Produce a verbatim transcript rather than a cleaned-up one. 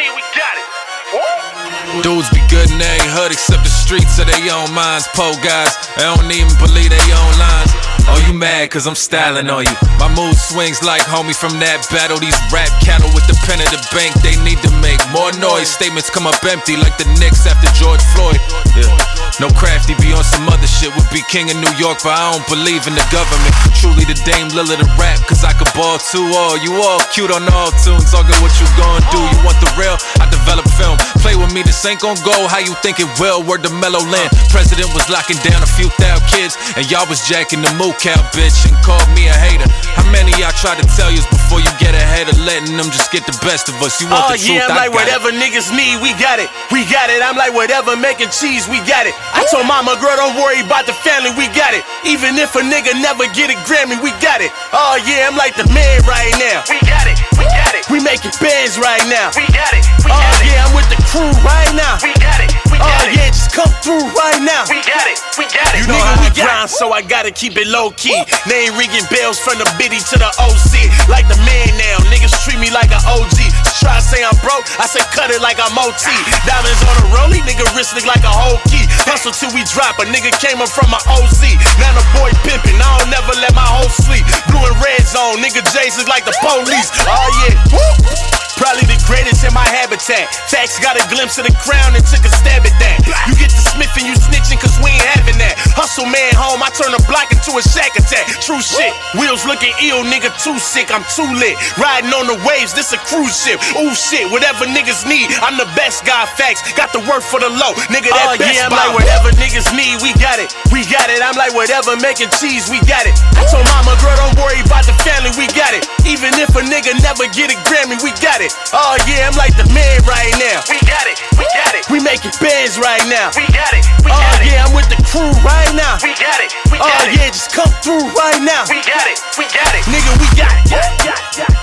me, we got it. Woo! Dudes be good in every hood except the streets of their own minds. Po guys, they don't even believe their own lines. Oh, you mad cause I'm styling on you. My mood swings like homie from that battle. These rap cattle with the pen of the bank, they need to make more noise. Statements come up empty like the Knicks after George Floyd. Yeah. No crafty be on some other shit. Would be king in New York, but I don't believe in the government. Truly the Dame Lillard of rap, cause I could ball too. All you all cute on all tunes. All good what you gon' do. You want the real? I develop film. Play with me, this ain't gon' go how you think it will. Word to Mellow Land. President was locking down a few thousand kids, and y'all was jacking the moo cow bitch and called me a hater. How many y'all try to tell you before you get ahead of letting them just get the best of us? You want oh, the truth? Yeah, I'm I like got whatever it. Niggas need, we got it. We got it. I'm like whatever making cheese, we got it. I told mama, girl, don't worry about the family, we got it. Even if a nigga never get a Grammy, we got it. Oh yeah, I'm like the man right now. We got it. We got it. We making bands right now. We got it. We got oh it. Yeah, I'm with the crew right now. We got it. We got oh it. Yeah, just come through right now. We got it. We got it. You know nigga, how we grind, so I gotta keep it low key. They ain't ringing bells from the biddy to the O C. Like the man now, niggas treat me like an O G. Just try to say I'm broke, I say cut it like I'm O T. Diamonds on a rollie, nigga wrist look like a whole key. Hustle till we drop, a nigga came up from my O Z. Now the boy pimpin', I don't never let my hoe sleep. Blue and red zone, nigga Jace is like the police. Oh yeah, probably the greatest in my habitat. Facts got a glimpse of the crown and took a stab at that. You get the Smith and you snitching cause we ain't having that. Hustle man home, I turn a block into a shack attack. True shit, wheels looking ill, nigga too sick, I'm too lit. Riding on the waves, this a cruise ship. Ooh shit, whatever niggas need, I'm the best guy. Facts, got the work for the low, nigga that oh, best yeah, I'm like whatever niggas need, we got it. We got it, I'm like whatever making cheese, we got it. I told mama, girl, don't worry about the family, we got it. Even if a nigga never get a Grammy, we got it. Oh yeah, I'm like the man right now. We got it, we got it. We making bands right now. We got it, we got oh, it. Oh yeah, I'm with the crew right now. We got it, we got oh, it. Oh yeah, just come through right now. We got it, we got it. Nigga, we got it. Yeah, yeah, yeah.